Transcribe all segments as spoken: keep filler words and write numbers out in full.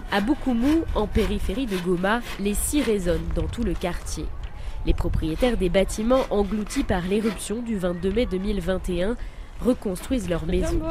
À Bukumu, en périphérie de Goma, les scies résonnent dans tout le quartier. Les propriétaires des bâtiments engloutis par l'éruption du vingt-deux mai deux mille vingt et un reconstruisent leurs maisons.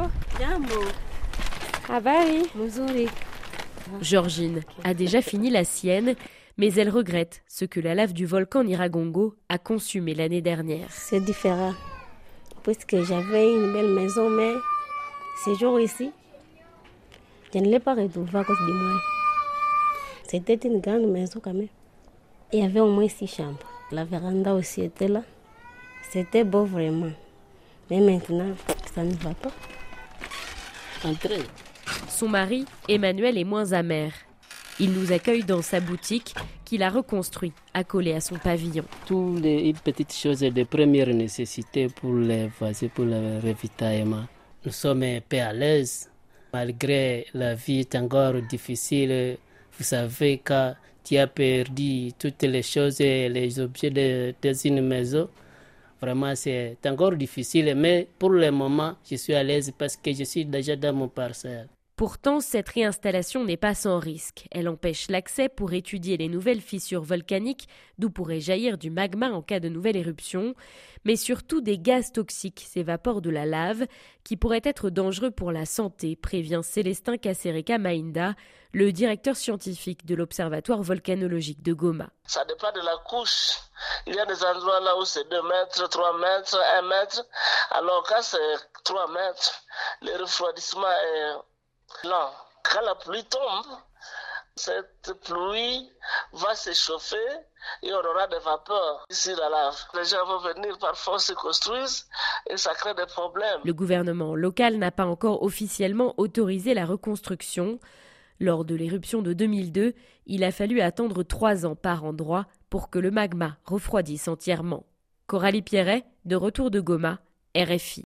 Georgine a déjà fini la sienne, mais elle regrette ce que la lave du volcan Nyiragongo a consumé l'année dernière. C'est différent, puisque j'avais une belle maison, mais ces jours ici, je ne l'ai pas retrouvée à cause du moins. C'était une grande maison quand même. Il y avait au moins six chambres. La véranda aussi était là. C'était beau vraiment. Mais maintenant, ça ne va pas. Entrez. Son mari, Emmanuel, est moins amer. Il nous accueille dans sa boutique qu'il a reconstruit, accolée à son pavillon. Toutes les petites choses de première nécessité pour les voisins, pour le ravitaillement. Nous sommes un peu à l'aise, malgré la vie est encore difficile. Vous savez, quand tu as perdu toutes les choses et les objets de, de une maison, vraiment c'est encore difficile. Mais pour le moment, je suis à l'aise parce que je suis déjà dans mon parcelle. Pourtant, cette réinstallation n'est pas sans risque. Elle empêche l'accès pour étudier les nouvelles fissures volcaniques, d'où pourrait jaillir du magma en cas de nouvelle éruption. Mais surtout, des gaz toxiques s'évaporent de la lave, qui pourraient être dangereux pour la santé, prévient Célestin Kasereka Mainda, le directeur scientifique de l'Observatoire volcanologique de Goma. Ça dépend de la couche. Il y a des endroits là où c'est deux mètres, trois mètres, un mètre. Alors quand c'est trois mètres, le refroidissement est... Non, quand la pluie tombe, cette pluie va s'échauffer et on aura des vapeurs ici la lave. Les gens vont venir par force se construire et ça crée des problèmes. Le gouvernement local n'a pas encore officiellement autorisé la reconstruction. Lors de l'éruption de deux mille deux, il a fallu attendre trois ans par endroit pour que le magma refroidisse entièrement. Coralie Pierret, de retour de Goma, R F I.